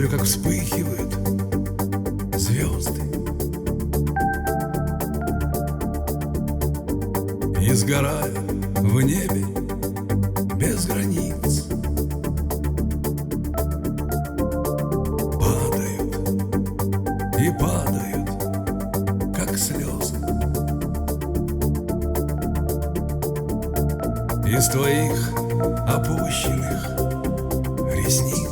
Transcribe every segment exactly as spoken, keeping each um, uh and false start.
смотрю, как вспыхивают звезды и сгорают в небе без границ. Падают и падают, как слезы из твоих опущенных ресниц.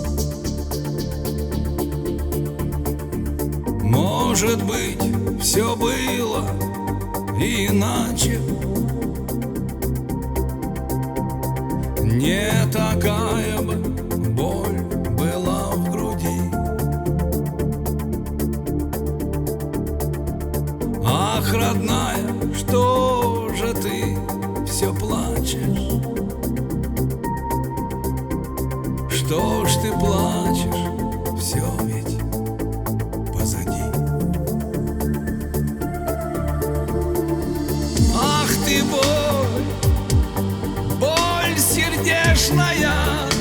Может быть, все было иначе, не такая бы боль была в груди. Ах, родная, что же ты все плачешь? Что ж ты плачешь? Все ведь позади. Ах ты боль, боль сердечная,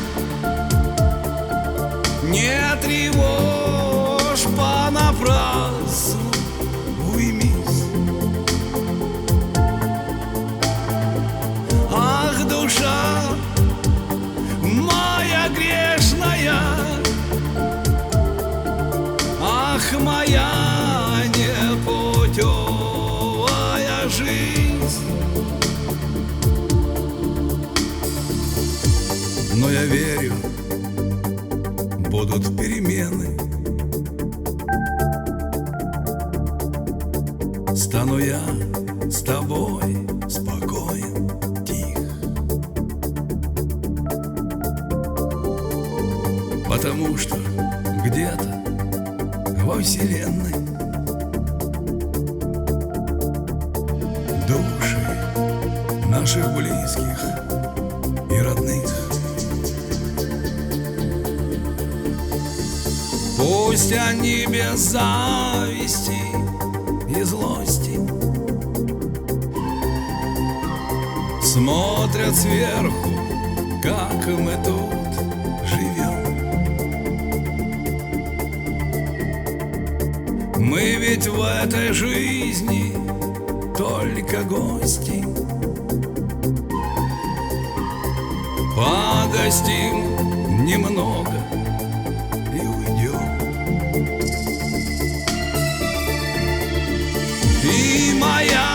не тревожь понапрасну, уймись. Ах, душа моя грешная, ах, моя непутевая жизнь. Но я верю, будут перемены. Стану я с тобой спокоен, тих, потому что где-то во вселенной души наших близких и родных. Пусть они без зависти и злости смотрят сверху, как мы тут живем. Мы ведь в этой жизни только гости. Погостим немного и уйдем. И моя